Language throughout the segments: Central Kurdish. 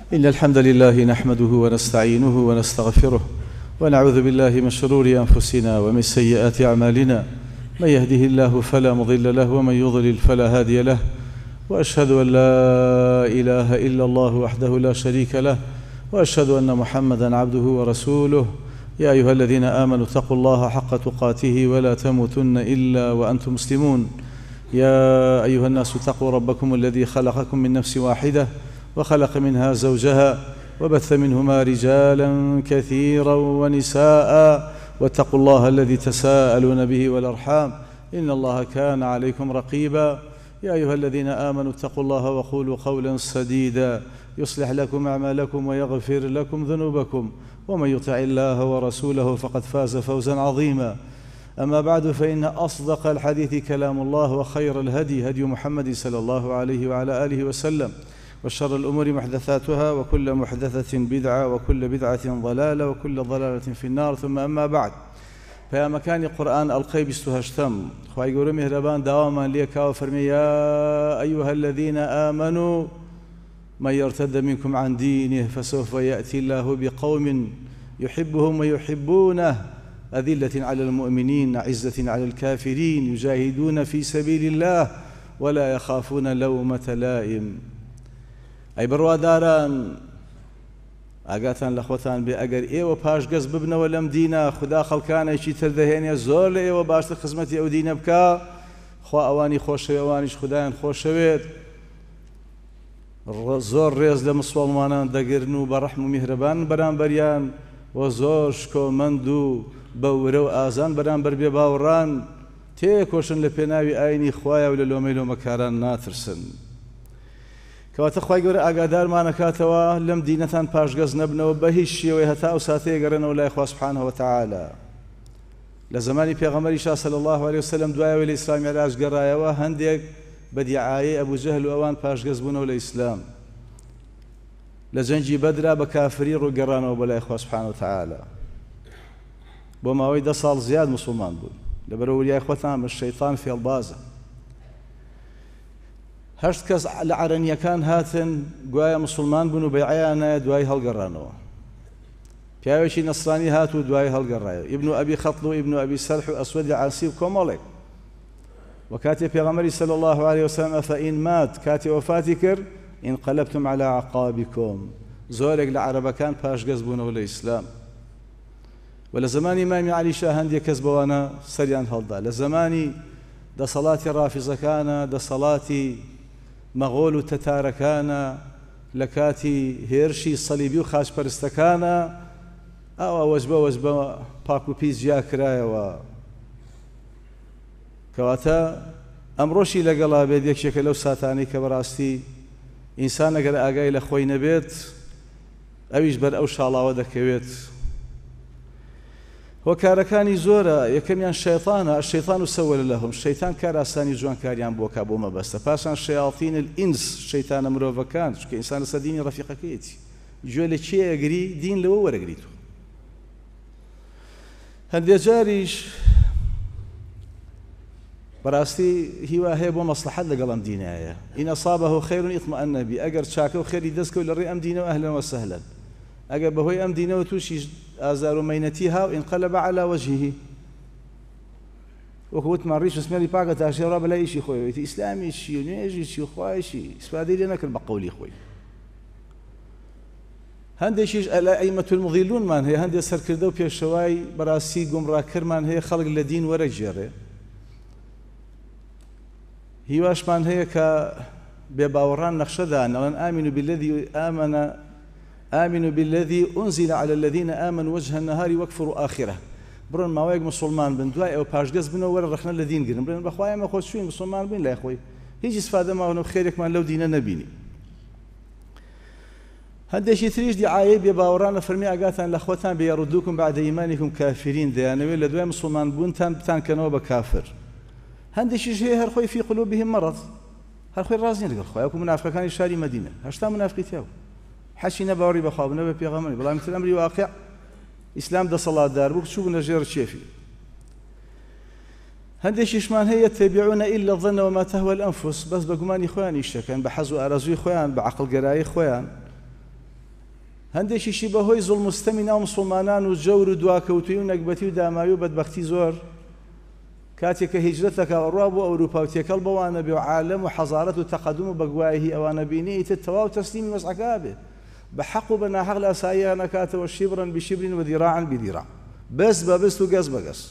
إن الحمد لله نحمده ونستعينه ونستغفره ونعوذ بالله من شرور أنفسنا ومن سيئات أعمالنا. من يهده الله فلا مضل له ومن يضلل فلا هادي له، وأشهد أن لا إله إلا الله وحده لا شريك له، وأشهد أن محمدًا عبده ورسوله. يا أيها الذين آمنوا اتقوا الله حق تقاته ولا تموتن إلا وأنتم مسلمون. يا أيها الناس اتقوا ربكم الذي خلقكم من نفس واحدة وخلق منها زوجها وبث منهما رجالا كثيرا ونساء، واتقوا الله الذي تساءلون به والأرحام إن الله كان عليكم رقيبا. يا أيها الذين آمنوا اتقوا الله وقولوا قولا سديدا يصلح لكم أعمالكم ويغفر لكم ذنوبكم، ومن يطع الله ورسوله فقد فاز فوزا عظيما. أما بعد، فإن أصدق الحديث كلام الله، وخير الهدي هدي محمد صلى الله عليه وعلى آله وسلم، وشر الأمور محدثاتها، وكل محدثة بدعة، وكل بدعة ضلالة، وكل ضلالة في النار. ثم أما بعد، فيا مكان قرآن القي بستهشتم خواهي قولوا مهربان دواما ليكا وفرمي: يا أيها الذين آمنوا من يرتد منكم عن دينه فسوف يأتي الله بقوم يحبهم ويحبونه أذلة على المؤمنين عزة على الكافرين يجاهدون في سبيل الله ولا يخافون لومة لائم. أي برواداران ئاگاتان لە خۆتان بێ ئەگەر ئێوە پاشگەز ببنەوە لەم دینە، خدا خەڵکانێکی تر دەهێنێ زۆر لە ئێوە باشتر خزمەتی ئەو دینە بکە، خوا ئەوانی خۆشەوێ ئەوانیش خدایان خۆشەوێت، زۆر ڕێز لە مسڵمانان دەگرن و بە ڕەحم و میهرەبان بەرامبەریان، و زۆر شکۆمەند و بەورە و ئازان بەرامبەر بێ باوەڕان تێکۆشن لە پێناوی ئاینی خوایە و لە لۆمەی لۆمەکاران ناترسن. کەواتە خوای گەورە ئاگادارمانەکاتەوە لەم دینەتان پاشگەز نەبنەوە بە هیچ شێوەی هەتا ئەو ساتەیە گەڕێنەوە لای خوا سوبحانەهو وتەعالا. لە زمانی پێغەمبەریشا صلی الله علیه وسلم دوایەوەی لە ئیسلام میعراج گەڕایەوە، هەندێک بە دیعایەی ئەبوو جەهل و ئەوان پاشگەز بوونەوە لە ئیسلام، لە جەنگی بەدرا بە کافری ڕووگەڕانەوە بە لای خوا سوبحانەهو وتەعالا. بۆ ماوەی 10 ساڵ زیاد مسلمان بوون. لەبەرەوە وریای خۆتان بە شەیطان فێڵبازە. هەشت کەس لە عەرەنیەکان هاتن گوایە مسلمان بوون و بەیعەیان نایە، دوای هەڵگەڕانەوە. پیاوێکی نەسرانی هات و دوای هەڵگەڕایەوە، ئیبن ئەبی خەڵد و ئیبن ئەبی سەرح و ئەسوەدی عانسی و کۆمەڵێک. و کاتێ پێغەمبەری صلی الله علیه وسلم فەئین مات، کاتێ وەفاتی کرد، انقلبتم على عقابكم، زۆرێک لە عەرەبەکان پاشگەز بوونەوە لە ئیسلام. و لە زمانی ئیمامی عەلیشا هەندێک کەس بەوانە سەریان هەڵدا. لە زمانی دەسەڵاتی ڕافیزەکانە، دەسەڵاتی مەغۆل و تەتارەکانە، لە کاتی هێرشی سەلیبی و خاچپەرستەکانە، ئەوە وەجبە وەجبە پاک و پیس جیا کرایەوە. کەواتە ئەمڕۆشی لەگەڵا بێت یەکێکە لەو ساتانەی کە بەڕاستی ئینسان ئەگەر ئاگای لە خۆی نەبێت، ئەویش بەر ئەو شاڵاوە دەکەوێت. هۆکارەکانی زۆرە. یەکەمیان شەیطانە، الشەیطان سەوەلە لەهم، شەیطان کار ئاسانی جوانکاریان بۆ کا بۆ مەبەستە. پاشان شەیاطین الئینس، شەیطانە مرۆڤەکان، چونکە ئینسان لەسەر دینی ڕەفیقەکەیەتی، گوێ لە چێ ئەگری دین لەوە وەرەگریتەوە. هەندێک جاریش بەڕاستی هیوا هەیە بۆ مەسلحەت لەگەڵ ئەم دینایە. ئین ئەصابەهو خەیڕون ئیطمەئەنە بی، ئەگەر چاکە و خێری دەستکەوت لە ڕێی ئەم دینەوە ئەهلەن وەسەهلەن. ئەگەر بەهۆی ئەم دینەوە تووشی ئازار و مەینەتی هاو، انقلب على وجهه. وەکو وتمان ڕیش سمێری پاکە تاشێ ڕا بەلای ئیشی خۆی، وێتی ئیسلامیشی و نوێژیشی و خوایشی ئیسفادەی لێ نەکرد بە قەولی خۆی. هەندێکیش ئەئیمەة المضلونمان هەیە، هەندێک سەرکردە و پێشەوای بەڕاستی گومڕاکردمان هەیە، خەڵک لە دین وەرەگێڕێ. هیواشمان هەیە کە بێباوەڕان نەخشەدان، ئەڵێن آمنوا بالذي أنزل على الذين آمنوا وجه النهار واكفروا آخره. بڕۆن ماوەیەک مسلمان بن، دوای ئەو پاشگەز بنەوە وەرە ڕەخنە لە دین گرن، بڵێن بەخوای ئێمە خۆشوین مسلمان بین لای خۆی، هیچ ئیسفادە ماوەنە و خێرێکمان لەو دینە نەبینی. هەندێکی تریش دیعایەی بێباوەڕانە، فەرمی ئاگاتان لە خۆتان بێ یەڕودوکم بعد ئیمانیکم کافرین، دەیانەوێت لە دوای مسلمان بوونتان بتانکەنەوە بە کافر. هەندێکیش هەیە هەر خۆی فی قلوبهم مرض، هەر خۆی ڕاز نییە لەگەڵ خوا، وەکو منافقەکانی شاری مەدینە، هەشتا منافقی تیا بوو، حەشی نەباوەڕی بەخوا بوو نەبە پێغەمبەری، بەڵام تر ئەمری واقع ئیسلام دەسەڵاتدار بوو، چوو بوونە ژێر چێفی. هەندێکیشمان هەیە يتبعون إلا الظن وما تهوى الأنفس، بەس بە گومانی خۆیان ئیش دەکەن، بە حەز و ئارەزووی خۆیان، بە عەقڵگەرایی خۆیان. هەندێکیشی بەهۆی زوڵم و ستەمی ناو مسڵمانان و جەور و دواکەوتوی و نەکبەتی و داماوی و بەدبەختی زۆر کاتێک کە هیجرەت دەکا ڕوا بۆ ئەوروپا و تێکەڵ بەوانە بێ و عالەم و حەزارەت و تەقەدوم و بەگوایهی ئەوانە بینی ئیتر تەواو تەسلیمی وەزعەکە بێ بە حەق و بە ناحەق لە ئاساییان نەکاتەوە شیبرن بشیبرین و ذیراعن بذیراع بەست بە بەست و گەز بە گەز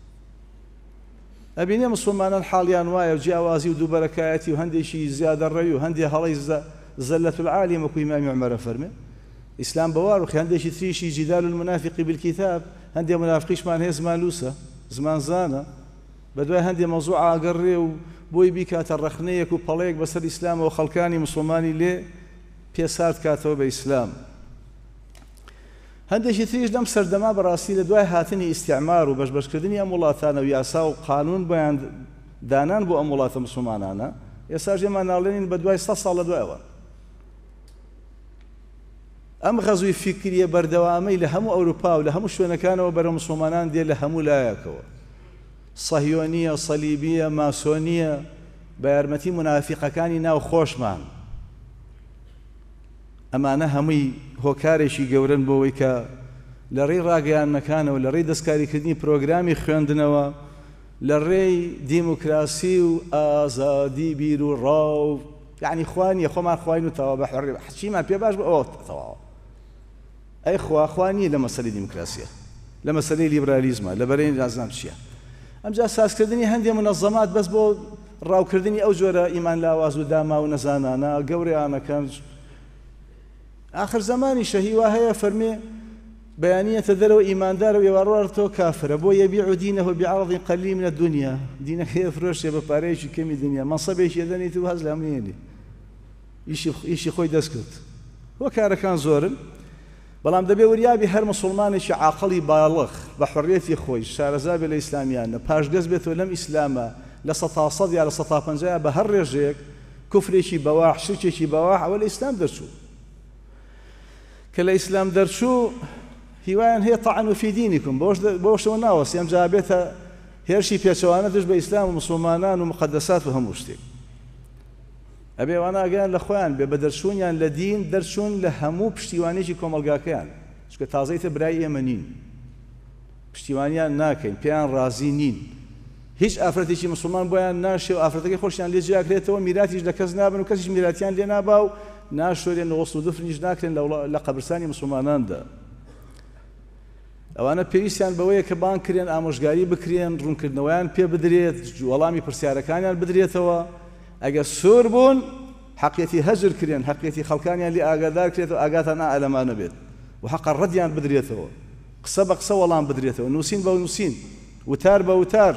ئەبینێ مسلمانان حاڵیان وایە و جیاوازی و دووبەرەکایەتی و هەندێکی زیادە ڕێوی و هەندێ هەڵەی زەلەت العالیم وەکو ئیمامی عومەرە فەرمێ ئیسلام بەواڕوخی هەندێکی تریشی جیدال المنافقی بالکتاب هەندێ منافقیشمان هەیە زمان لووسە زمان زانە بەدوای هەندێ مەوزوع ئاگەڕێ و بۆی بیکاتە ڕەخنەیەک و پەڵەیەک بەسەر ئیسلامەوە خەڵکانی مسلمانی لێ پێسارد کاتەوە بە ئیسلام هەندێکی تریش لەم سەردەما بەڕاستی لە دوای هاتنی ئیستیعمار و بەشبەشکردنی ئەم وڵاتانە و یاسا و قانون بۆیان دانان بۆ ئەم وڵاتە مسلمانانە ئێستا ژێمان ناڵێنین بە دوای 100 ساڵ لە دوایەوە ئەم غەزوی فیکریە بەردەوامەی لە هەموو ئەوروپا و لە هەموو شوێنەکانەوە بەرە مسلمانان دێ لە هەموو لایەکەوە صهیۆنیە سەلیبیە ماسۆنیە بە یارمەتی منافقەکانی ناو خۆشمان ئەمانە هەمووی هۆکارێکی گەورن بۆەوەی کە لە ڕێی ڕاگەیانەکانەوە لە ڕێی دەستکاریکردنی پرۆگرامی خوێندنەوە لە ڕێی دیموکراسی و ئازادی بیر و ڕاو یعنی خوانیە خۆمان خواین و تەوا بە حڕێ حچیمان پێ باش بە ئەوە تەواوە ئەی خوانیە لە مەسەلەی دیموکراسیە لە مەسەلەی لیبرالیزمە لە بەرەی نازانم چییە ئەمجا سازکردنی هەندێک منەظەمات بەس بۆ ڕاوکردنی ئەو جۆرە ئیمان لاواز و داما و نەزانانە گەورەیانەکەن آخر زمانی شهیوا هەیە فەرمێ بەیانیەتە دەرەوە ئیماندارە و ئێوارڕوار تۆ کافرە بۆ یەبیع دینەهو بعەرض قەلیل من الدنیا دینەکە ئەفرۆشێ بە پارەیەکی کەمی دنیا مەنسەبێکی دەنێت و هەز لەم نێنێ ئیشی خۆی دەست کرد وە کارەکان زۆرن بەڵام دەبێ وریابی هەر مسلمانێکی عاقڵی باڵغ بە حڕیەتی خۆی شارەزا بێ لە ئیسلامیانە پاشگەز بێتەوە لەم ئیسلامە لە 100 یا لە 150 بە هەر ڕێژەیەک کوفرێکی بەواح شرکێکی بەواح ئەوە لە ئیسلام دەرچوو کە لە ئیسلام دەرچوو هیوایان هەیە طعن فی دینیکم بۆشەوە ناوەستی ئەمجا بێتە هێرشی پێچەوانە دژ بە ئیسلام و مسلمانان و مقدسات و هەموو شتێک ئەبێ ئەوانە ئاگیان لە خۆیان بێ بە دەرچوونیان لە دین دەرچوون لە هەموو پشتیوانێکی کۆمەلگاکەیان چونکە تازەیتە برای ئێمە نین پشتیوانیان ناکەین پێیان ڕازی نین هیچ ئافرەتێکی مسلمان بۆیان ناشێ و ئافرەتەکەی خۆشیان لێ جیاکرێتەوە میراتیش لە کەس نابن و کەسیش میراتیان لێ نابا و ناشۆرێن وەسڵ و دفرنیش ناکرێن لە قەبرستانی مسلماناندا ئەوانە پێویستیان بەوەیە کە بان کرێن ئامۆژگاری بکرێن ڕوونکردنەوەیان پێ بدرێت وەڵامی پرسیارەکانیان بدرێتەوە ئەگەر سوور بوون حەقیەتی هەجر کرێن حەقیەتی خەڵکانیان لێ ئاگادار کرێتەوە ئاگاتان ئەلەمانە بێت و حەقە ڕەدیان بدرێتەوە قسە بە قسە وەڵام بدرێتەوە نووسین بە نووسین وتار بە وتار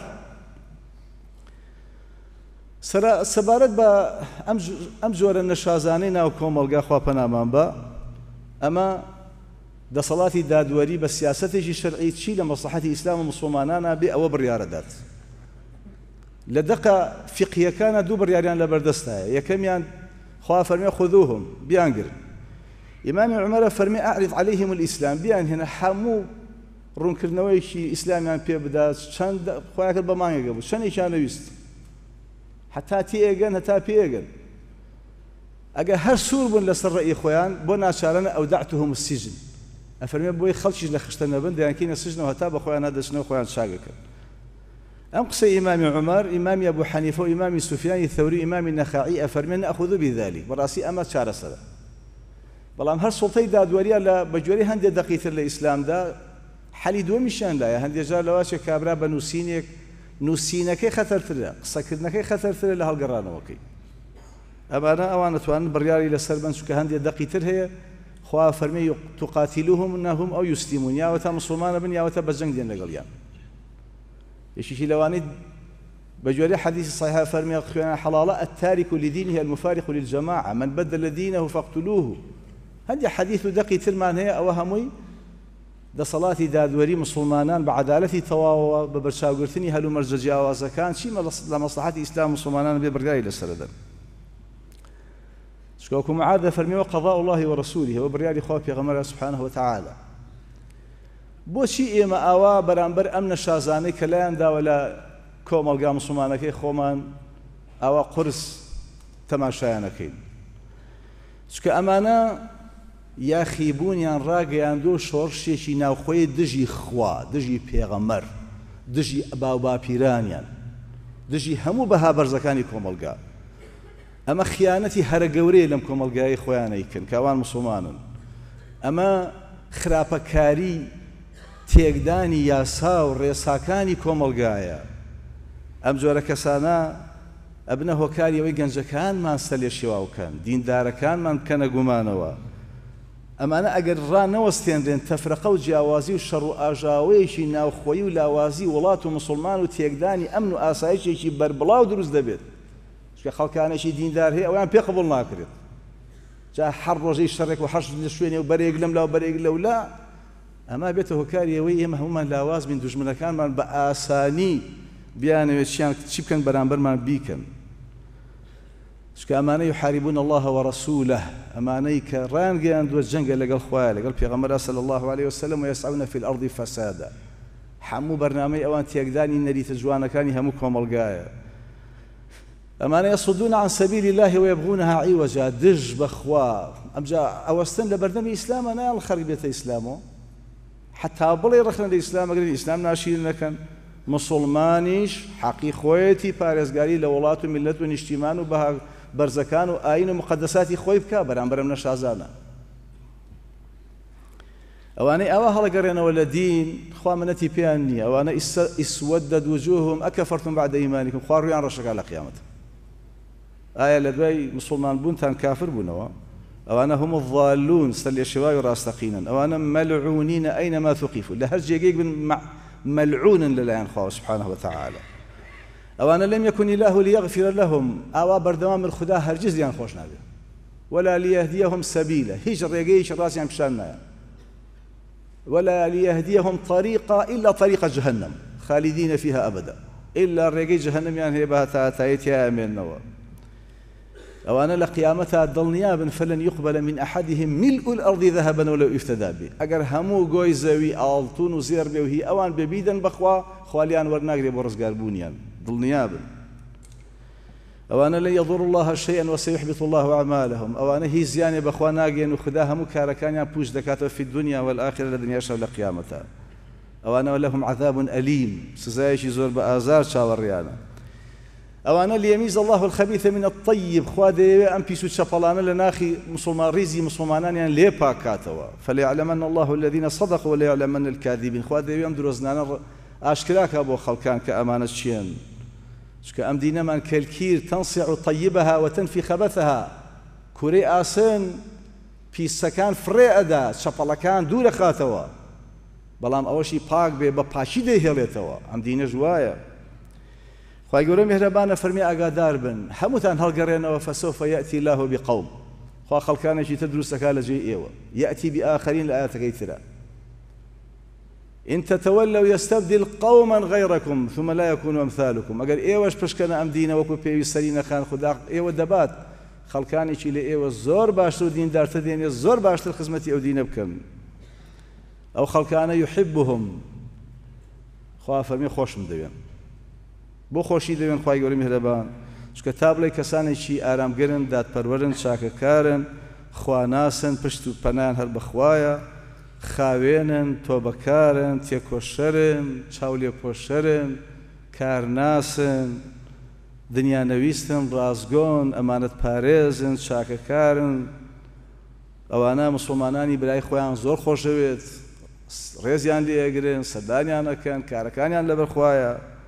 سەبارەت بە ئەم جۆرە نەشازانەی ناو کۆمەڵگا خواپەنامان بە ئەمە دەسەڵاتی دادوەری بە سیاسەتێکی شەرعی چی لە مەسلحەتی ئیسلام و مسلمانانە بێ ئەوە بڕیارەدات لە دقە فقهیەکانە دوو بڕیاریان لە بەردەستایە یەکەمیان خوا فەرمێ خودوهم بیانگرن ئیمامی عومەرە فەرمێ ئەعرض عەلەیهم الئیسلام بیان هێنە هەموو ڕوونکردنەوەیکی ئیسلامیان پێ بدات چەند خۆیان کرد بە مانگێکە بوو چەندێکیان نەویست حتا تێگەن هەتا پێگەن ئەگەر هەر سوور بوون لەسەر ڕێی خۆیان بۆ ناچارەنە ئەودەعتهم السجن ئەفەرمێ بۆی خەڵکیش لە خشتە نەبن دەیانکەینە سجنەوە هەتا بە خۆیان نادەچنەوە خۆیان چاگەکەن ئەم قسەی ئیمامی عومەر ئیمامی ئەبوو حەنیفە و ئیمامی سوفیانی ثەوری ئیمامی نەخاعی ئەفەرمێن نەئەخوذ بذلك بەڕاستی ئەمە چارەسەرە بەڵام هەر سوڵتەی دادوەریە لە بەگوێرەی هەندێک دەقیقتر لە ئیسلامدا حەلی دووەمیشیان لایە هەندێک جار لەواشێک کابرا بە نووسینێک نووسینەکەی خەتەرترە قسەکردنەکەی خەتەرترە لە هەڵگەڕانەوەکەی ئەمانە ئەوان دەتوانن بڕیاری لەسەر بن چونکە هەندێک دەقیقتر هەیە خوا فەرمێ تقاتیلوهم ئەنهم ئەو یوسلیمون یاوەتە مسلمانە بن یاوەتە بە جەنگ دێن لەگەڵیان یەکێکی لەوانەی بەگوێرەی حەدیثی صحیحە فەرمێ خوێنە حەڵاڵە التارك لدينه المفارق للجماعة من بدل دينه فاقتلوه هەندێک حەدیث و دەقیقترمان هەیە ئەوە هەمووی دەسەڵاتی دادوەری مسلمانان بە عەدالەتی تەواوەوە بە بەرچاوگرتنی هەلومەرجە جیاوازەکان چی لە مەسلحەتی ئیسلام مسلمانان بێ بڕیاری لەسەردەن چکە معاذ فەرمیوە قەضاء الله ورسوله و بڕیاری خوا پێغەمبەر سبحانه وتعالى بۆچی ئێمە ئاوا بەرامبەر ئەم نەشازانەی کە لایەن داوە لە کۆمەڵگا مسلمانەکەی خۆمان ئاوا قورس تەماشایانەکەین چکە ئەمانە یاخیبوونیان ڕاگەیاندوە شۆڕشێکی ناوخۆی دژی خوا، دژی پێغەمبەر، دژی باو باپیرانیان، دژی هەموو بەها بەرزەکانی کۆمەلگا. ئەمە خیانەتی هەرە گەورەیە لەم کۆمەلگای خۆیانەیکن کاوان مسلمانن. ئەمە خراپەکاری تێکدانی یاسا و ڕێساکانی کۆمەلگایە. ئەم جۆرە کەسانە ئەبنە هۆکاری ئەوەی گەنجەکانمان سەلێ شێواوکەن، دیندارەکانمان بکەنە گومانەوە. ئەمانە ئەگەر ڕانەوەستێنرێن تەفرەقە و جیاوازی و شەڕ و ئاژاوەیەکی ناوخۆیی و لاوازی وڵات و مسلمان و تێکدانی ئەمن و ئاسایشێکی بەربڵاو دروست دەبێت. چکە خەڵکانێکی دیندار هەیە ئەویان پێ قبوڵ ناکرێت. جا هەر ڕۆژەی شەڕێک و هەشت لە شوێنێ و بەرێک لەم لا و بەرێک لەولا، ئەما بێتە هۆکاری ئەوەی ئێمە هەمومان لاواز بین، دوژمنەکانمان بە ئاسانی بیانەوێت چی بکەن بەرامبەرمان بیکەن. چکە ئەمانە یحاربون الله ورسوله، ئەمانەی کە ڕانگەیاندووە جەنگە لەگەڵ خوایە لەگەڵ پێغەمبەر صلی الله عليه وسلم ويسعون في الأرض فسادا. هەموو بەرنامەی ئەوان تێکدانی نەریتە جوانەکانی هەموو کۆمەلگایە. ئەمانە يصدون عن سبيل الله ويبغونها عوجا، دژ بەخوا. ئەمجا ئەوەستن لە بەردەمی ئیسلامە نایڵ خەڵک بێتە ئیسلامەوە، حتا بڵێ ڕخنە لە ئیسلام ئەگەر ئیسلام ناشیر نەکەن. مسلمانیش حەقی خۆیەتی پارێزگاری لە وڵات و میلەت و نیشتیمان و بەها بەرزەکان و ئاین و مقدساتی خۆی بکە بەرامبەرم نەشازانە. ئەوانەی ئەوە هەڵەگەڕێنەوە لە دین خوا منەتی پێیان نییە. ئەوانە ئیسودەت وجوههم ئەکەفەرتم بعد ئیمانیکم، خوا ڕوویان ڕەشەکە لە قیامەت. ئایا لە دوای مسلمان بوونتان کافر بوونەوە؟ ئەوانە هم الضالون، سەر لێشێوای و ڕاستەقینن. ئەوانە مەلعونینە ئەینەما ثوقیفوا، لە هەر جێگەیەک بن مەلعونن لەلایەن خوا سبحانه وتعالى. ئەوانە لەم یەکن الله لیەغفر لهم، ئاوا بەردەوام من خدا هەرگیز لیان خۆش نابێت، ولا لیهدیهم سەبیلە، هیچ ڕێگەیەکی ڕاستیان پیشان نایە، ولا لیهدیهم طریقا إلا طریق جهنم خالدین فيها أبدا، إلا ڕێگەی جهنمیان هەیە بە هەتایەتیان ئەمێننەوە. ئەوانە لە قیامەتە دڵنیابن فلن يقبل من أحدهم ملء الأرض ذهبا ولو افتدى به، ئەگەر هەموو گۆی زەوی ئاڵتون و زێر بێ و هی ئەوان ببیدەن بەخوا خوالیان وەرناگرێ بۆ ڕزگاربوونیان، دڵنیابن. ئەوانە لن يضر الله شيئا وسيحبط الله أعمالهم، ئەوانە هیچ زیانێ بەخوا ناگەن و خدا هەموو کارەکانیان پوش دەکاتەوە في الدنيا والآخرة لە دنیاشە و لە قیامەتە. ئەوانە لهم عذاب أليم، سزایەکی زۆر بە ئازار چاوەڕیانە. ئەوانە ليميز الله الخبيث من الطيب، خوا دەیەوێ ئەم پیس و چەپەڵانە لە ناخی مسلمان ڕیزی مسلمانانیان لێ پاکاتەوە. فليعلمن الله الذين صدقوا وليعلمن الكاذبين، خوا دەیەوێ ئەم درۆزنانە ئاشکراکە بۆ خەڵکان کە ئەمانە چیان. چکە ئەم دینەمان کەلکیر تەنسیع طیبەها وتەنفی خەبەثەها، کوورەی ئاسن پیسەکان فڕێ ئەدا، چەپەڵەکان دوورە خاتەوە، بەڵام ئەوەشی پاک بێ بە پاشی دەیهێڵێتەوە. ئەم دینەش وایە. خوای گەورە میهرەبانە فەرمی ئاگادار بن، هەمووتان هەڵگەڕێنەوە فسوف يأتي الله بقوم، خوا خەڵکانێکی تر دروستەکا لە جێی ئێوە، يأتي بآخرين لە ئاەتەکەی ترە. إن تتولوا يستبدل قوما غيركم ثم لا يكونوا أمثالكم، ئەگەر ئێوەش پشکەنە ئەم دینە وەکو پێویستەری نەخان خدا ئێوە دەبات خەڵکانێکی لە ئێوە زۆر باشتر و دیندارتر دێنێ، زۆر باشتر خزمەتی ئەو دینە بکەن. ئەو خەڵکانە يحبهم، خوا فەرمی خۆشم دەوێن. بۆ خۆشی دەوێن خوای گەورە میهرەبان؟ چکە تا بڵێ کەسانێکی ئارامگرن، دادپەروەرن، چاکەکارن، خواناسن، پشت و پەنایان هەر بەخوایە، خاوێنن، تۆبەکارن، تێکۆشەرن، چاولێپۆشەرن، کارناسن، دنیانەویستن، ڕازگۆن، ئەمانەت پارێزن، چاکەکارن. ئەوانە مسلمانانی برای خۆیان زۆر خۆشەوێت، ڕێزیان لێگرن، سەردانیان ئەکەن، کارەکانیان لەبەر خوایە.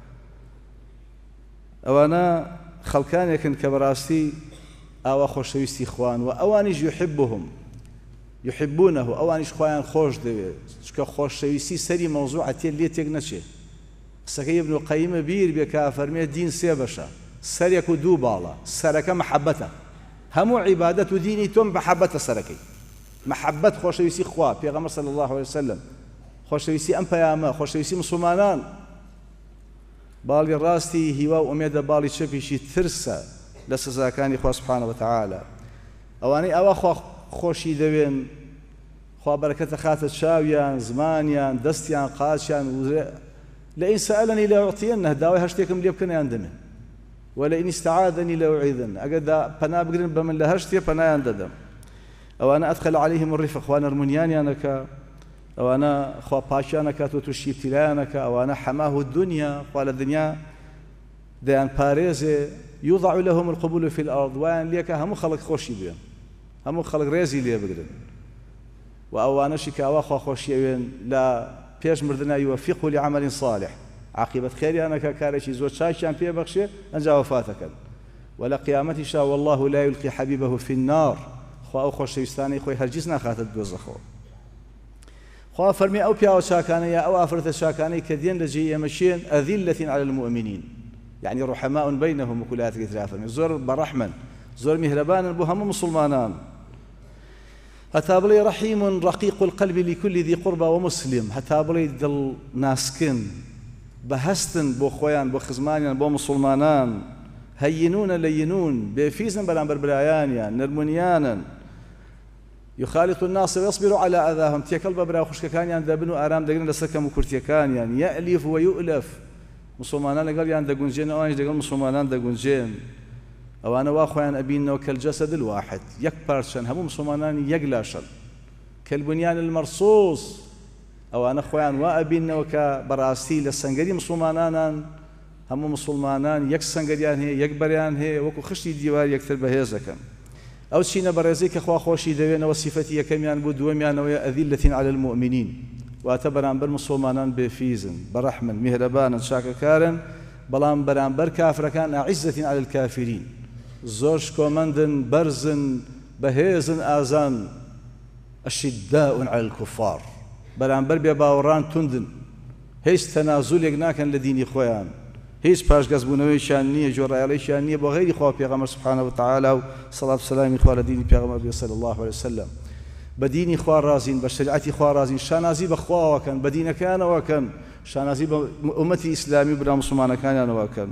ئەوانە خەڵکانێکن کە بەڕاستی ئاوا خۆشەویستی خوان و ئەوانیش يحبونه، ئەوانیش خۆیان خۆش دەوێت. چکە خۆشەویستی سەری مەوزوعە لێ تێک نەچێت. قسەکەی ابن القەیمە بیر بێ کە فەرمێ دین سێ بەشە، سەرێک و دوو باڵە. سەرەکە مەحەبەتە، هەموو عیبادەت و دینی تۆم مەحەبەتە. سەرەکەی مەحەبەت خۆشەویستی خوا، پێغەمبەر صلی الله عليه وسلم، خۆشەویستی ئەم پەیامە، خۆشەویستی مسلمانان. باڵی ڕاستی هیوا و ئومێدە، باڵی چەپیشی ترسە لە سزاکانی خوا سبحانه وتعالى. ئەوانەی ئەوە خۆشی دەوێن، خوا بەرەکەتە خاتە چاویان، زمانیان، دەستیان، قاچیان. لئن سألني لأعطينه، داوای هەشتێکم لێ بکەنیان دەمێ، ولئن استعاذني لأعيذنه، ئەگەر پەنا بگرن بە من لە هەشتێ پەنایان دەدەم. ئەوانە ئەدخەل عەلەیهیم الرفق خوا نەرمونیانیانەکە، ئەوانە خوا پاکیانەکات و تووشی ابتیلایانەکە، ئەوانە حەماه الدنیا خوا لە دنیا دەیان پارێزێ، یوضع لهم القبول في الأرض وایان لێکە هەموو خەڵک خۆشی بێن، هەموو خەڵک ڕێزی لێ بگرن، و ئەوانەشی کە ئەوا خوا خۆشی ئەوێن لە پێش مردنا یوفقوا لعمل صالح، عاقبەت خێریانەکە کارێکی زۆر چاکیان پێبەخشێ ئەنجا وەفاتەکەن، و لە قیامەتیشا والله لا يلقي حبيبه في النار، خوا ئەو خۆشەویستانەی خۆی هەرگیز ناخاتە دۆزەخەوە. خوا فەرمی ئەو پیاوە چاکانە یا ئەو ئافرەتە چاکانەی کە دێن لە جێی ئێمەشێن ئەذیلة على المؤمنین، يعني رحماء بينهم وكلاتك ترافن زور برحمن زور مهربان بو هم مسلمانان، هتا بلي رحيم رقيق القلب لكل ذي قربى ومسلم، هتا بلي دل ناسكن بهستن بو خويان بو خزمانيان بو مسلمانان، هينون لينون بفيزن بلان بربرايانيا نرمونيانا، يخالط الناس ويصبر على أذاهم، تيكل ببرا خوشككانيان دابنو آرام دقن لسكم وكرتيكانيان، يألف ويؤلف، مسلمانان لەگەڵیان دەگونجێن ئەوانش لەگەڵ مسلمانان دەگونجێن، ئەوانە وا خۆیان ئەبینەوە کەلجەسەد الواحد، یەک پارچەن، هەموو مسلمانانی یەک لاشن، کەلبنیان المەرسوس، ئەوانە خۆیان وا ئەبینەوە کە بەڕاستی لە سەنگەری مسلمانانان، هەموو مسلمانان یەک سەنگەریان هەیە، یەک بەریان هەیە، وەکو خشتی دیوار یەکتر بەهێز دەکەن. ئەو چینە بەڕێزەی کە خوا خۆشی دەوێنەوە سیفەتی یەکەمیان بوو، دووەمیانەوەی ئەذیلة على المؤمنین، واتە بەرامبەر مسلمانان بێفیزن، بەڕەحمن، میهرەبانن، چاکەکارن، بەڵام بەرامبەر کافرەکان ئەعیزەتین عەلە الکافرین، زۆر شکۆمەندن، بەرزن، بەهێزن، ئازان، ئەشیداء عەلە الکوفار، بەرامبەر بێباوەڕان توندن، هیچ تەنازولێک ناکەن لە دینی خۆیان، هیچ پاشگەزبوونەوەیشیان نییە، جۆڕایەڵیشیان نییە بۆ غەیری خوا پێغەمبەر سبحانه وتعالى و سەڵات و سەلامی خوا لە دینی پێغەمبەر صلی الله عليه وسلم، بديني خوا رازين بشريعتي خوا رازين، شانازي بخوا وكان بدينه كان وكان شانازي بأمتي إسلامي بلا مسلمان كان وكان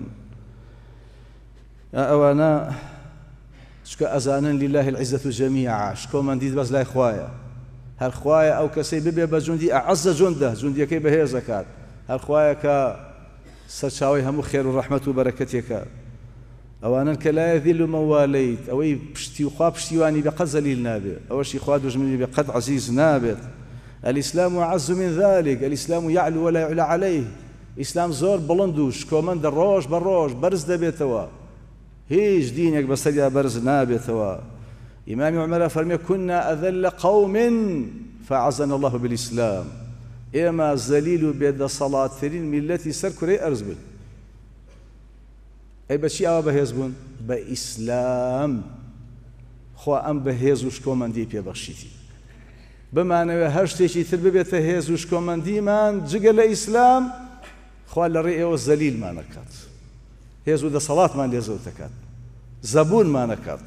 أوانا شكو أزانا لله العزة جميعا، شكو من ديد بس لا إخوايا هل خوايا أو كسي ببيا بجندي أعز جنده جندي كي بهي زكاة، هل خوايا كا سرشاوي هم خير ورحمة وبركتك، أوانا كلا يذل من واليت، أوي بشتي وخوا بشتيواني بقد ذليل نابت، أول شي خوا دجمني بقد عزيز نابت، الإسلام أعز من ذلك، الإسلام يعلو ولا يعلى عليه، إسلام زور بلندوش كومن دروش بروش برز دبيتوا، هيج دينك بسريا برز نابتوا. إمام عمر فرمي كنا أذل قوم فأعزنا الله بالإسلام، إما ذليل بيد صلاة ترين ملتي سركري أرزبل، أي بشي أو بهزبون بإسلام، خو أم بهزوش كوماندي بيا بخشيتي، بمعنى هرشتي تربي بيت هزوش كوماندي من جقل الإسلام، خو الرئي والذليل ما نكات، هزو ده صلاة ما ليزو تكات، زبون ما نكات.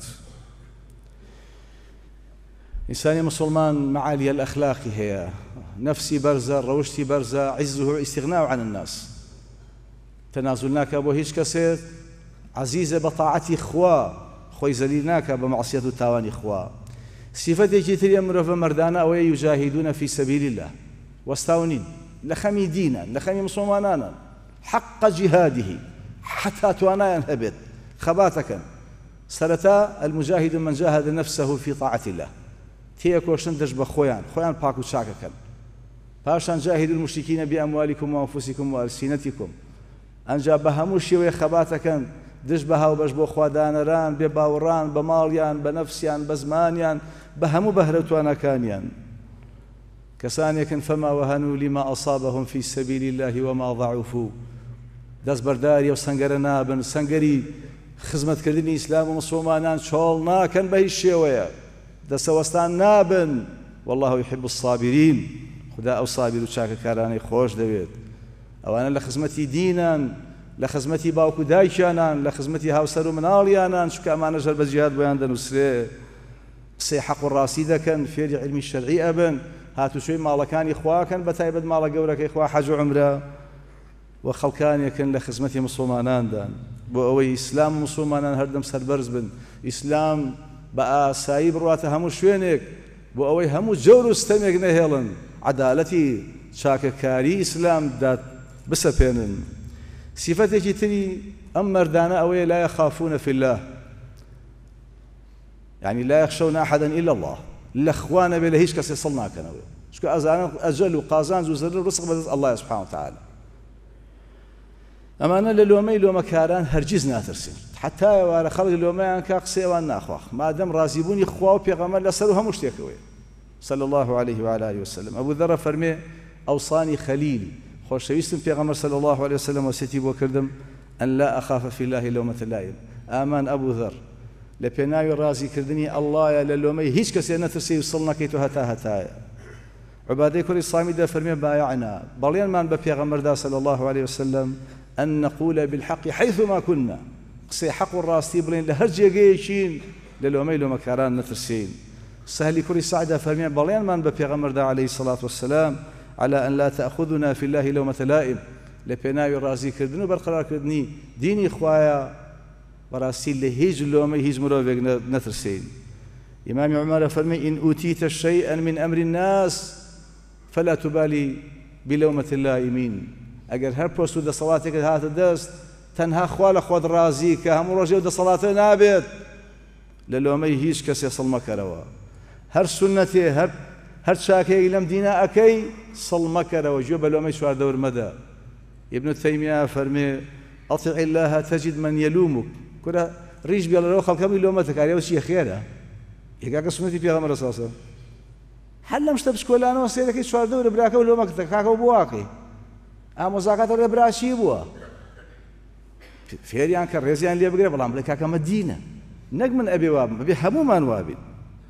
إنسان مسلمان معالي الأخلاق هي نفسي برزة، روشتي برزة، عزه استغناء عن الناس، تنازلناك أبو هيج كسيت، عزيزة بطاعتي خوا، خوي زليلناك بمعصية التواني خوا. صفتي جيتري أمر فمردانا أو يجاهدون في سبيل الله واستاونين لخمي دينا لخمي مسلمانانا حق جهاده حتى توانا ينهبت خباتك سرتا المجاهد من جاهد نفسه في طاعة الله تيكوشن دجب خويان باكو شاككن باشان جاهد المشركين بأموالكم وأنفسكم وألسنتكم أنجا بهموشي ويخباتكن دجبها وبجبو خوادانران بباوران بماليان بنفسيان بزمانيان بهمو بهرتوانا كانيان كسانيكن فما وهنوا لما أصابهم في سبيل الله وما ضعفوا دەست بەرداری و سەنگەرە نابن سەنگەری خزمەتکردنی ئیسلام و مسلمانان چۆڵ ناکەن بە هیچ شێوەیە دەسەوەستان نابن والله يحب الصابرين خدا ئەو سابر و چاکەکارانەی خۆش دەوێت ئەوانە لە خزمەتی دینان لە خزمەتی باوکو دایکیانان لە خزمەتی هاوسەر و مناڵیانان چونکە ئەمانە ژەر بە جیهاد بۆیان دەنووسرێ قسەی حەق و ڕاستی دەکەن فێری علمی شەرعی ئەبن هاتوچۆی ماڵەکانی خواکەن بەتایبەت ماڵە گەورەکەی خوا حەج و عومرە و خەڵکانێکن لە خزمەتی مسلماناندان بۆ ئەوەی ئیسلام و مسلمانان هەردەم سەربەرز بن ئیسلام بە ئاسایی بڕواتە هەموو شوێنێک بۆ ئەوەی هەموو جەور و ستەمێک نەهێڵن عەدالەتی چاکەکاری ئیسلام داد بسەپێنن صفەتێکی تری ئەم مەردانە ئەوەیە لا يخافون في الله يعني لا يخشون أحدا إلا الله لە خوا نەبێ لە هیچ کەسێ سڵ ناکەنەوە چونکە ئەزانن ئەجەل و قازانج و زەرر و ڕزق بەدەست ئەڵڵایە سوبحانە وتەعالە ئەمانە لە لۆمەی لۆمەکاران هەرگیز ناترسین حتا ئێوارە خەڵک لۆمەیان کا قسەیەوان ناخواخ مادەم ڕازیبوونی خوا و پێغەمبەر لەسەر و هەموو شتێکەوەیە صلى الله عليه وعلى آله وسلم أبو ذر فرمي أوصاني خليلي خۆشەویستم پێغەمبەر صلى الله عليه وسلم وەسیەتی بۆ کردم أن لا أخاف في الله لومة لائم ئامان ئەبوو ذەر لە پێناوی ڕازیکردنی ئەڵڵایە لە لۆمەی هیچ کەسێ نەترسی و سڵ نەکەیتەوە هەتایە عبادەی کوڕی سامی دەفەرمێ بایعنا بەڵێنمان بە پێغەمبەردا صلى الله عليه وسلم أن نقول بالحق حيثما كنا قسەی حەق و ڕاستی بڵێن لە هەر جێگەیەکین لە لۆمەی لۆمەکاران نەترسین سهلی کوڕی سعدا فەرمێ بەڵێنمان بە پێغەمبەردا عليه الصلاة والسلام على أن لا تأخذنا في الله لومة لائم لپێناوی ڕازیکردن و بەرقەرارکردنی دینی خوایە بەڕاستی لە هیچ لۆمەی هیچ مرۆڤێک نەترسین ئیمامی عومەر فەرمێ إن أوتيت شيئا من أمر الناس فلا تبالي بلومة اللائمين ئەگەر هەر پۆست و دەسەڵاتێکت هاتە دەست تەنها خوا لە خۆت ڕازی کە هەموو ڕۆژێ و دەسەڵاتە نابێت لە لۆمەی هیچ کەسێ سڵ مەکەرەوە هەر سنەتێ هەر چاکەیەک لەم دینە ئەکەی سڵ مەکەرەوە گوێ بە لۆمەی چواردەور مەدە ابن تەیمیە فەرمێ أطع الله تجد من يلومك کورە ڕیش بێ لەرەوە خەڵکەمی لۆمەتە کاریەوە چیە خێرە یەکاکە سنەتی پێغەمبەر ساسە هەر لەم شتە بچکۆلانەوە سێرەکەی چواردەورە براکە و لۆمەکەتە کاکەوە بۆ واقعی ئامۆزاکاتە لێ براشی بووە فێریان کە ڕێزیان لێ بگرێ بەڵام بڵێ کاکەمە دینە نەک من ئەبێ وابم بەبێ هەمومان وابین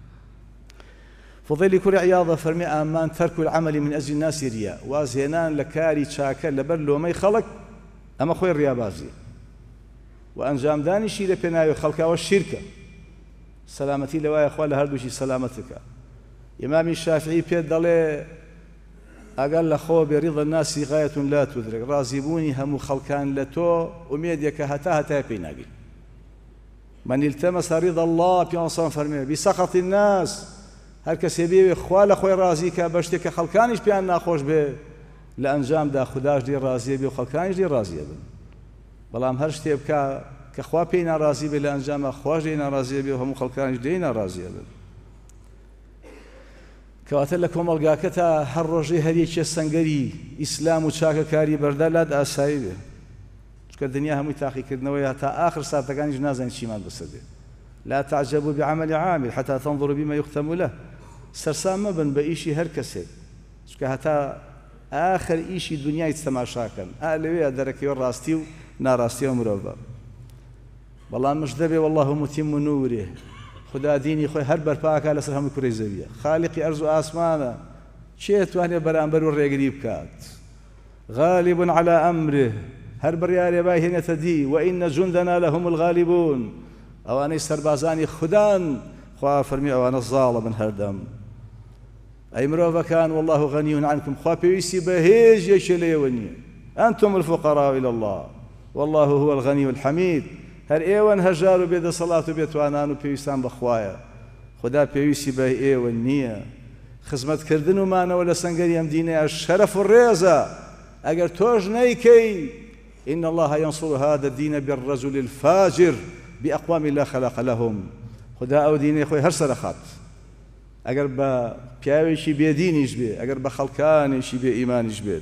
فضيل كوري عياضة فرمي آمان ترك العمل من أجل الناس رياء وازهنان لكاري شاكر لبر لومي خلق أما خوي الرياء بازي وأنجام داني شي لبنايو خلقا والشركة سلامتي لوايا أخوال هردوشي سلامتك إمام الشافعي بيد دالي أقل لخو برضا الناس غاية لا تدرك رازبوني هم خلقان لتو أميديك هتا بيناقي من التمس رضا الله بيانصان فرمي بسخط الناس هەر کەسێ بێ خوا لە خۆی ڕازی کە بە شتێک کە خەڵکانیش پێیان ناخۆش بێ لە ئەنجامدا خوداش لێ ڕازیە بێ و خەڵکانیش لێ ڕازیە بن بەڵام هەر شتێ بکە کە خوا پێی ناڕازی بێ لە ئەنجامە خواش لێ ناڕازیە بێ و هەموو خەڵکانیش لێی ناڕازیە بن کەواتە لە کۆمەڵگاکەتە هەر ڕۆژەی هەریەکێ سەنگەری ئیسلام و چاکەکاری بەردا لات ئاسایی بێ چونکە دنیا هەمووی تاقیکردنەوەی هەتا ئاخر ساتەکانیش نازانین چیمان بەسەر بێ لا تعجبوا بعمل عامل حتى تنظروا بما يختم له سەرسام مەبن بە ئیشی هەر کەسێک چونکە هەتا ئاخر ئیشی دنیای تەماشاکەن لەوەیە دەرەکەوە ڕاستی و ناڕاستیەوە مرۆڤ بەڵام مش دەبێ والله متیم نوره خدا دینی خۆی هەر بەرپاکە لەسەر هەموو کوڕی زەویە خالقی ئەرز و ئاسمانە چێ توانێ بەرامبەر و ڕێگری بکات غالب على أمره هەر بڕیارێ بای هێنێتە دی وإن جندنا لهم الغالبون ئەوانەی سەربازانی خودان خوا فەرمی ئەوانە زاڵە بن هەردەم ئەی مرۆڤەکان والله غنی عنكم خوا پێویستی بە هیچ یەکێ لێوە نییە أنتم الفقراء إلى الله والله هو الغني الحميد هەر ئێوەن هەژار و بێدەسەڵات و بێتوانان و پێویستان بەخوایە خدا پێویستی بە ئێوە نییە خزمەتکردن و مانەوە لە سەنگەری ئەم دینەیە شەرەف و ڕێزە ئەگەر تۆش نەیکەی إن الله ينصر هذا الدين بالرجل الفاجر بأقوام لا خلق لهم خدا ئەو دینەی خۆی هەر سەرخات ئەگەر بە پیاوێکی بێدینیش بێ ئەگەر بە خەڵکانێکی بێ ئیمانیش بێت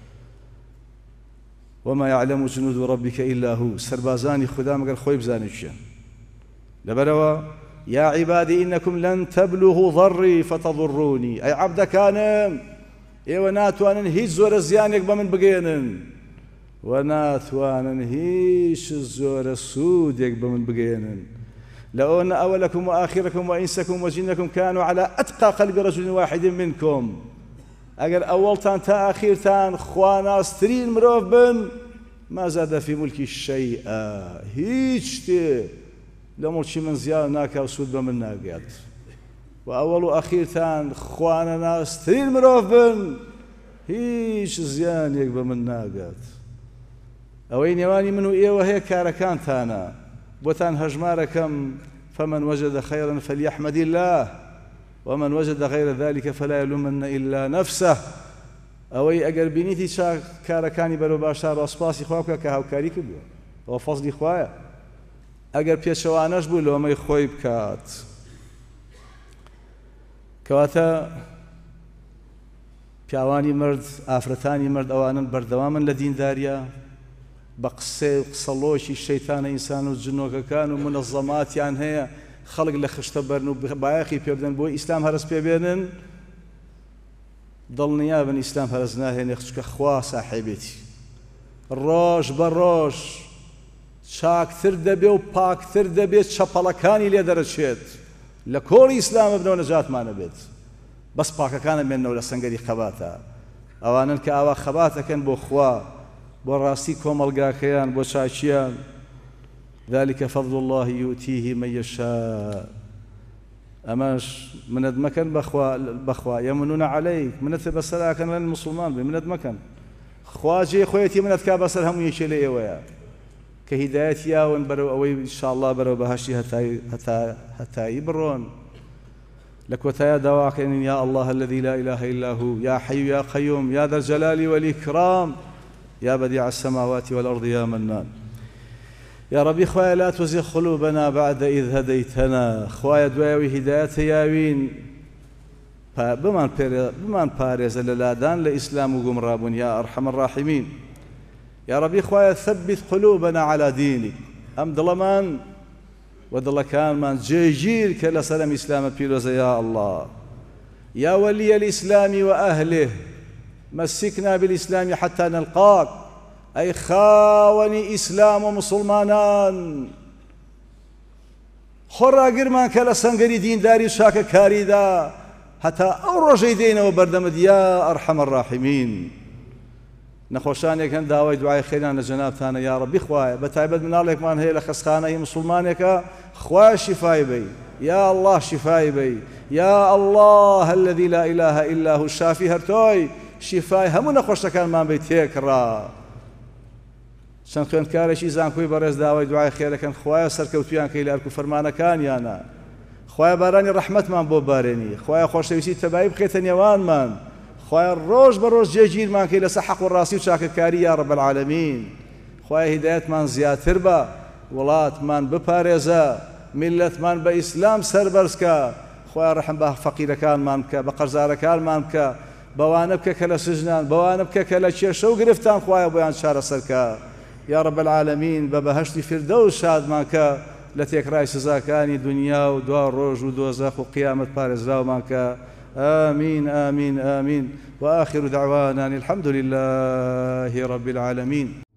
وما يعلم جنود ربك إلا هو سربازاني خدا مگر خوي بزانيشيان لبروا يا عبادي إنكم لن تبلغوا ضري فتضروني أي عبد كان وناتوانا هيج زور زيانك بمن بقينن وناتوانا هيج زور سودك بمن بقينن لو أن أولكم وآخركم وإنسكم وجنكم كانوا على أتقى قلب رجل واحد منكم أجر أولتان تا أخيرتان خوانا سترين مروف بن ما زاد في ملكي الشيء هيجتي لملكي من زيان ناكا وسود بمن ناقات وأول وأخيرتان خوانا سترين مروف بن هيج زيان يك بمن ناقات أوين يواني منو إيه وهي كاركان تانا بوتان هجماركم فمن وجد خيرا فليحمد الله ومن وجد غير ذلك فلا يلومن إلا نفسه أوي أجر بنيتي شا كاركاني برو باشار وأسباسي خواك كهاوكاري كبير وفضل خوايا أجر بيشوانش بولو ما يخوي بكات کەواتە پیاوانی مرد ئافرەتانی مرد ئەوانن بەردەوامن لە دینداریە بە قسەڵۆشی شەیتانە ئینسان و جنۆکەکان و منەظەماتیان هەیە خەڵک لە خشتە بەرن و بایەخی پێ بدەن بۆ ئیسلام هەرس پێبێنن دڵنیابن ئیسلام هەرس ناهێنێ چکە خوا ساحێبێتی ڕۆژ بە ڕۆژ چاکتر دەبێ و پاکتر دەبێت چەپەڵەکانی لێ دەرەچێت لە کۆڵی ئیسلامە بنەوە نەجاتمانە بێت بەس پاکەکانە بێنەوە لە سەنگەری خەباتە ئەوانن کە ئاوا خەباتەکەن بۆ خوا بۆ ڕاستی کۆمەڵگاکەیان بۆ چاکییان ذلك فضل الله يؤتيه من يشاء ئەمەش منەت مەکەن بەخوا يمنون عليك منەت بەسەراکەن لەن مسلمان بێ منەت مەکەن خوا جێ خۆیەتی منەت کا بەسەر هەموو یەکێ لە ئێوەیە کە هیدایەت یاون بەرەو ئەوەی ئینشاءالله بەرەو بەهەشتی هەتایی بڕۆن لە کۆتایە داواکەین یا الله الذي لا إله إلا هو يا حي يا قيوم يا ذا الجلال والإكرام يا بديع السماوات والأرض يا منان يا ربي خوايا لا تزغ قلوبنا بعد إذ هديتنا خوايا دواوي هداية ياوين بمان بارز للادان لإسلام وقمرابون يا أرحم الراحمين يا ربي خوايا ثبت قلوبنا على دينك أم ظلمان ودل كان من جيجير كلا سلام إسلام بيروزا يا الله يا ولي الإسلام وأهله مسكنا بالإسلام حتى نلقاك أي خاوني إسلام ومسلمانان خورا قرمان كلا سنقري دين داري شاك كاريدا حتى أورجي دينا وبردمد يا أرحم الراحمين نخوشانێک هەن داوای دوعای خێران لە جەنابتانە یا ڕەبی خوایە بە تایبەت مناڵێکمان هەیە لە خەستخانەی مسلمانێکە خوای شیفای بەی یا الله شیفای بەی یا الله الذي لا إله إلا هو شافی هەرتۆی شیفای هەموو نەخۆشەکانمان بەی تێکڕا چەند خوێندکارێکی زانکۆی بەڕێز داوای دوعای خێرەکەن خوایە سەرکەوتویان کەی لە ئەرک و فەرمانەکانیانە خوایە بارانی ڕەحمەتمان بۆ بارێنی خوایە خۆشەویستی تەبایی بخێتە نێوانمان خوای ڕۆژ بە ڕۆژ جێگیرمان کەی لەسەر حەق و ڕاستی و چاکەکاری یا رب العالمین خوای هیدایەتمان زیاتر بە وڵاتمان بپارێزە میلەتمان بە ئیسلام سەربەرزکە خوای ڕەحم بە فەقیرەکانمان بکە بە قەرزارەکانمان بکە بەوانە بکە کە لە سژنان بەوانە بکە کە لە کێشە و گرفتان خوایە بۆیان چارەسەرکە یا رب العالمین بە بەهەشتی فردەوس شادمان کە لە تێکڕای سزاکانی دنیا و دوا ڕۆژ و دۆزەخ و قیامەت پارێزراومان کە آمين آمين آمين وآخر دعوانا الحمد لله رب العالمين.